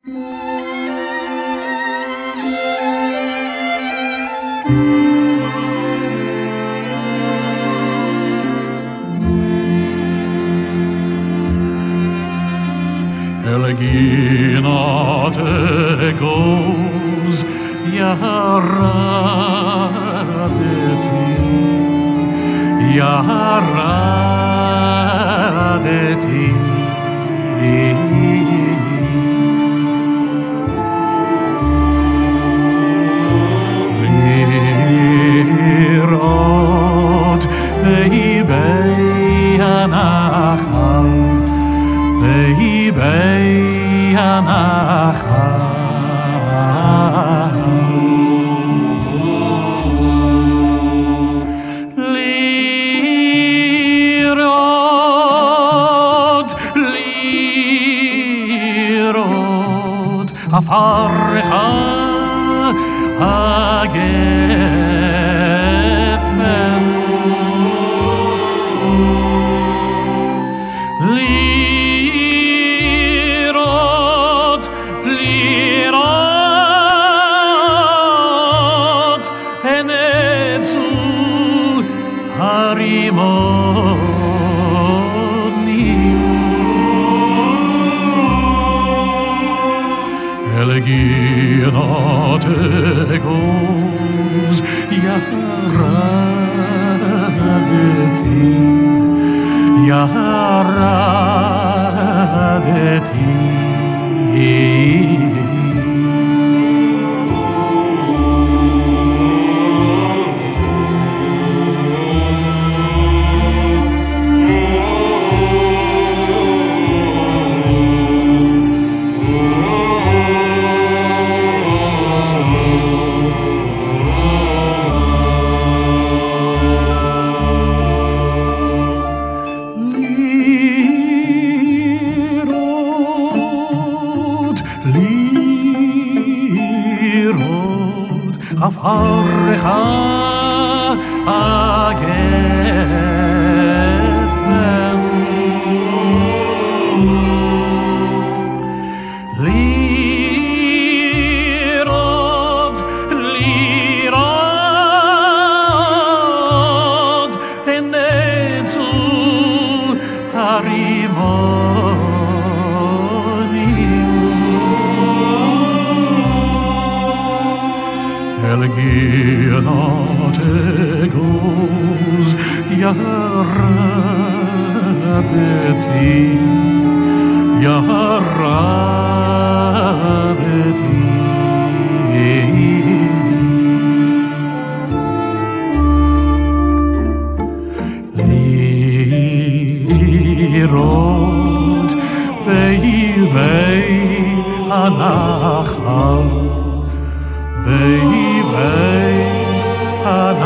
Elegina te goes, Yaharadeti, Yaharadeti. Lirot beibei hanachal, beibei hanachal. Lirot afarcha hagefen. Lirot, lirot enetzu harimonim. Elegina te goes, Yaharadeti, Yaharadeti. Lirot afarcha hagefen. Lirot, lirot enetzu harimonim. Elegina te goes, Yaharadeti, Yaharadeti. Lirot beibei hanachal, beibei hanachal.